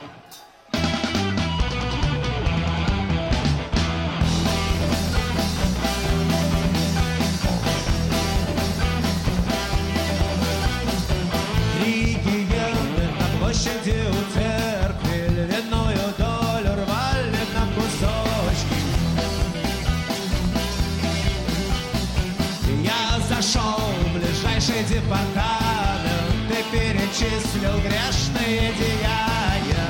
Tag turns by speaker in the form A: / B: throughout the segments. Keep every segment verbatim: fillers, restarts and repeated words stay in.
A: Регионы на площади у церкви львиную долю рвали на кусочки. Я зашел в ближайший департамент и перечислил грешные деяния.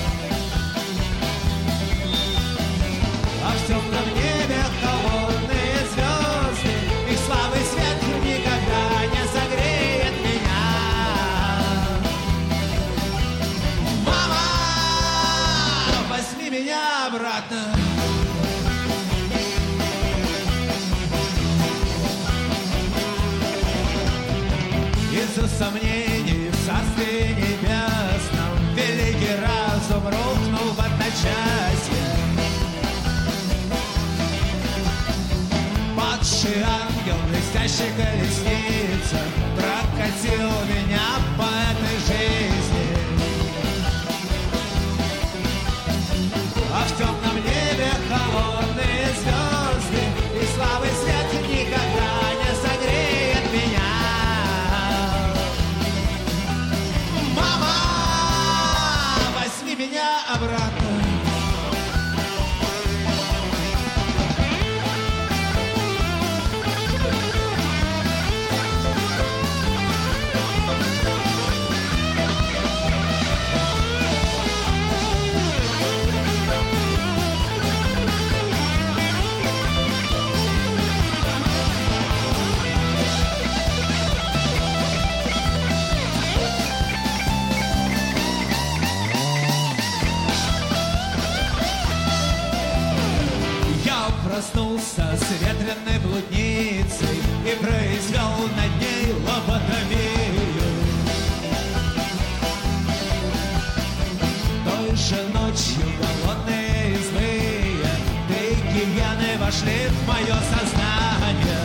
A: А в темном небе холодные звезды, их слабый свет никогда не согреет меня. Мама, возьми меня обратно. Из-за сомнений в Царстве Небесном великий разум рухнул в одночасье. Падший ангел, блестящий колесница, прокатил меня по этой жизни. А в темном небе холодные звезды, и слабый свет никогда не согреет меня. Мама, возьми меня обратно. Проснулся с ветреной блудницей и произвел над ней лоботомию. Той же ночью голодные и злые три гиены вошли в мое сознание.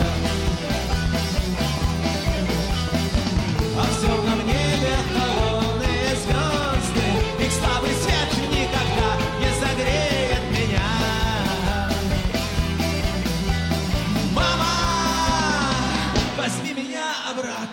A: А в темном небе холодные звезды, их слабый свет никогда не согреет меня. Возьми меня обратно.